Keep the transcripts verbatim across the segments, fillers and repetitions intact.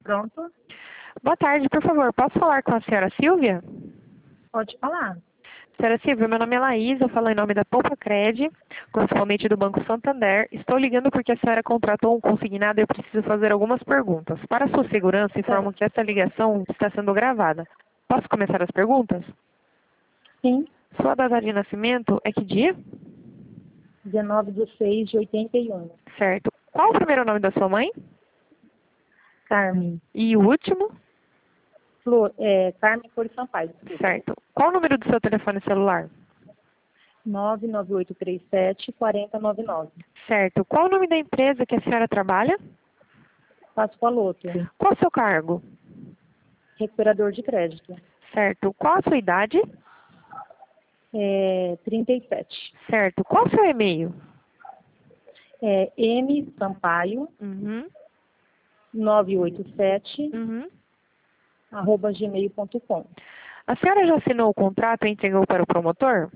Pronto? Boa tarde, por favor, posso falar com a senhora Silvia? Pode falar. Senhora Silvia, meu nome é Laís, eu falo em nome da Poupa Cred, correspondente do Banco Santander. Estou ligando porque a senhora contratou um consignado e eu preciso fazer algumas perguntas. Para sua segurança, informo que essa ligação está sendo gravada. Posso começar as perguntas? Sim, Sua data de nascimento é que dia? dezenove de seis de oitenta e um. Certo. Qual o primeiro nome da sua mãe? Carmen. E o último? Flor, é, Carmen Flores Sampaio. Certo. Qual o número do seu telefone celular? nove nove oito três sete, quatro zero nove nove. Certo. Qual o nome da empresa que a senhora trabalha? Passo Paloto. Qual o seu cargo? Recuperador de crédito. Certo. Qual a sua idade? É, trinta e sete. Certo. Qual o seu e-mail? É, M Sampaio, Uhum. nove oito sete, Uhum. arroba gmail ponto com. A senhora já assinou o contrato e entregou para o promotor?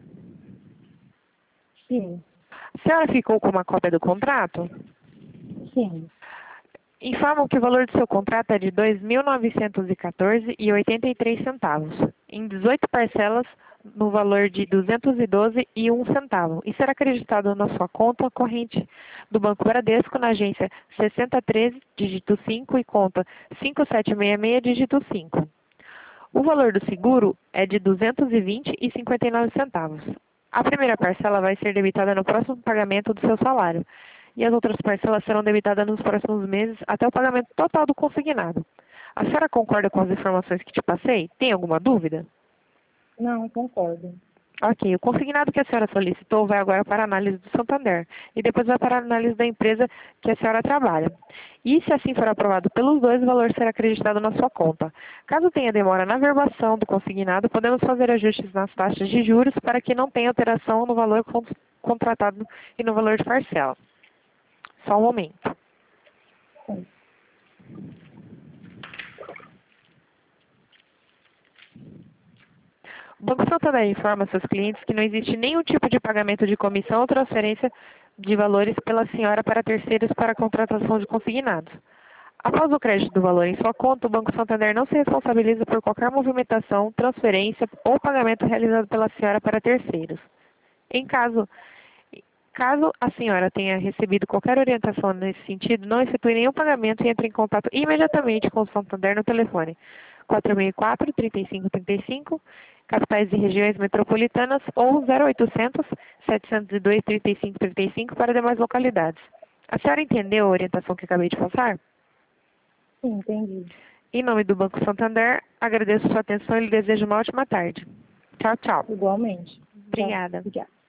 Sim, A senhora ficou com uma cópia do contrato? sim. Informam que o valor do seu contrato é de dois mil novecentos e quatorze reais e oitenta e três centavos, em dezoito parcelas no valor de duzentos e doze reais e um centavo, e será acreditado na sua conta corrente do Banco Bradesco na agência sessenta e treze, dígito cinco e conta cinco sete seis seis, dígito cinco. O valor do seguro é de duzentos e vinte reais e cinquenta e nove centavos. A primeira parcela vai ser debitada no próximo pagamento do seu salário, e as outras parcelas serão debitadas nos próximos meses até o pagamento total do consignado. A senhora concorda com as informações que te passei? Tem alguma dúvida? Não, concordo. Ok, o consignado que a senhora solicitou vai agora para a análise do Santander e depois vai para a análise da empresa que a senhora trabalha. E se assim for aprovado pelos dois, o valor será acreditado na sua conta. Caso tenha demora na verbação do consignado, podemos fazer ajustes nas taxas de juros para que não tenha alteração no valor con- contratado e no valor de parcela. Só um momento. Sim. O Banco Santander informa seus clientes que não existe nenhum tipo de pagamento de comissão ou transferência de valores pela senhora para terceiros para a contratação de consignados. Após o crédito do valor em sua conta, o Banco Santander não se responsabiliza por qualquer movimentação, transferência ou pagamento realizado pela senhora para terceiros. Em caso, caso a senhora tenha recebido qualquer orientação nesse sentido, não efetue nenhum pagamento e entre em contato imediatamente com o Santander no telefone quatro seis quatro, três cinco três cinco, capitais e regiões metropolitanas, ou zero oitocentos, setecentos e dois, trinta e cinco trinta e cinco para demais localidades. A senhora entendeu a orientação que acabei de passar? Sim, entendi. Em nome do Banco Santander, agradeço sua atenção e lhe desejo uma ótima tarde. Tchau, tchau. Igualmente. Tchau. Obrigada. Obrigada.